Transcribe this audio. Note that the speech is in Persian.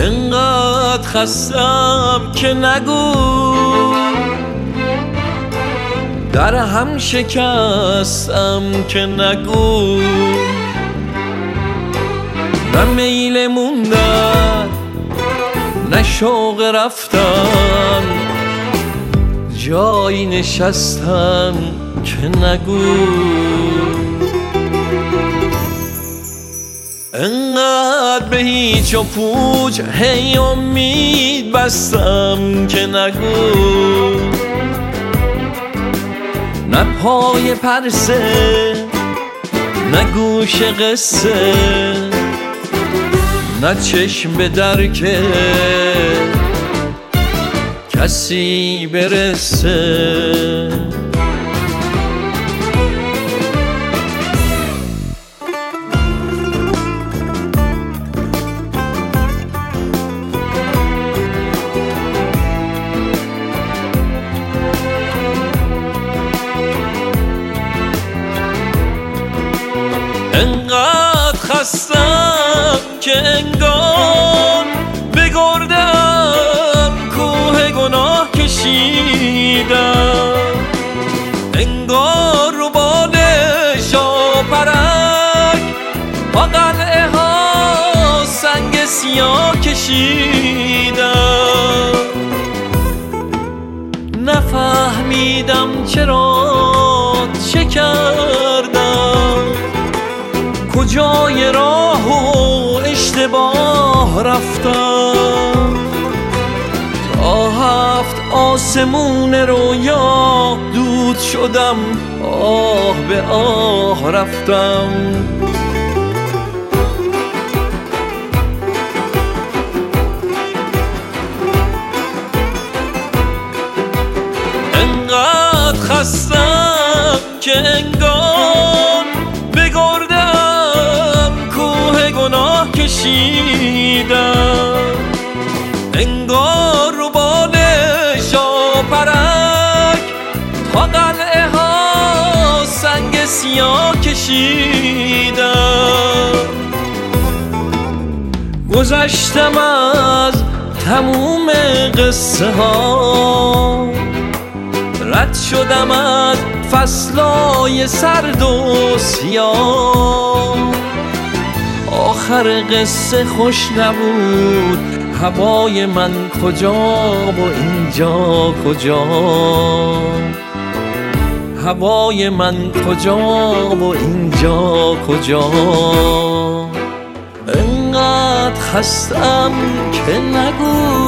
انقدر خستم که نگو، در هم شکستم که نگو. نه میل موندن نه شوق رفتن، جایی نشستن که نگو. انقدر به هیچ و پوچ هی امید بستم که نگو. نه پای پرسه نه گوش قصه، نه چشم به درک کسی برسه. انقدر خستم که انگار بگردم کوه گناه کشیدم، انگار رو باد شاپرک با قلعه ها سنگ سیاه کشیدم. نفهمیدم چرا چه کردم، کجای راه و اشتباه رفتم. تا 7 آسمون رویا دود شدم، آه به آه رفتم. انقدر خستم که انگار بگردم کوه گناه کشیدم، انگار رو باد شاپرک تا قلعه ها سنگ سیاه کشیدم. گذشتم از تموم قصه ها، رد شدم از فصلای سرد و سیاه. آخر قصه خوش نبود، هوای من کجا و اینجا کجا، هوای من کجا و اینجا کجا. انقدر خستم که نگو،